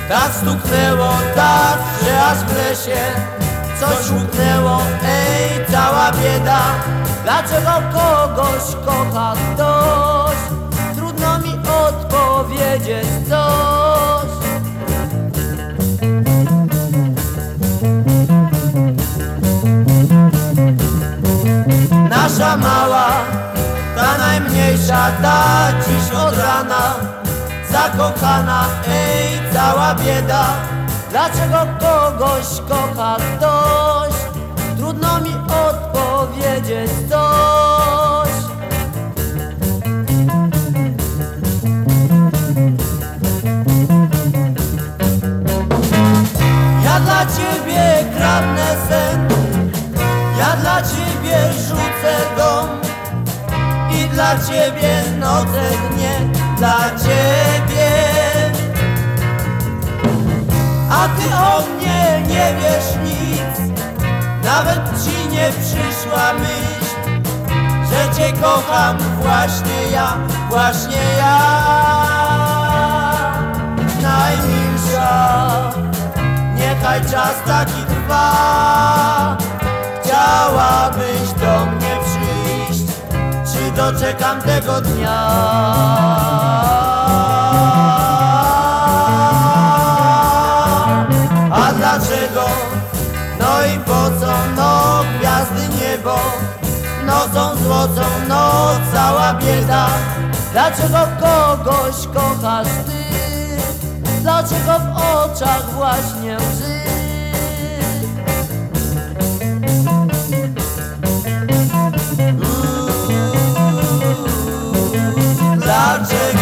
Tak stuknęło, tak, że aż w lesie coś łuknęło, ej, cała bieda. Dlaczego kogoś kocha ktoś? Trudno mi odpowiedzieć coś. Nasza mała, ta najmniejsza, ta dziś od rana zakochana, ej, cała bieda. Dlaczego kogoś kocha ktoś? Trudno mi odpowiedzieć coś. Ja dla ciebie kradnę sen, ja dla ciebie rzucę dom i dla ciebie noce dnie, dla ciebie. A ty o mnie nie wiesz nic, nawet ci nie przyszła myśl, że cię kocham właśnie ja, właśnie ja. Najmilsza, niechaj czas taki trwa. Chciałabyś do mnie przyjść, czy doczekam tego dnia? A dlaczego? No i po co? No gwiazdy niebo nocą złocą, no cała bieda. Dlaczego kogoś kochasz ty? Dlaczego w oczach właśnie łzy? Dlaczego?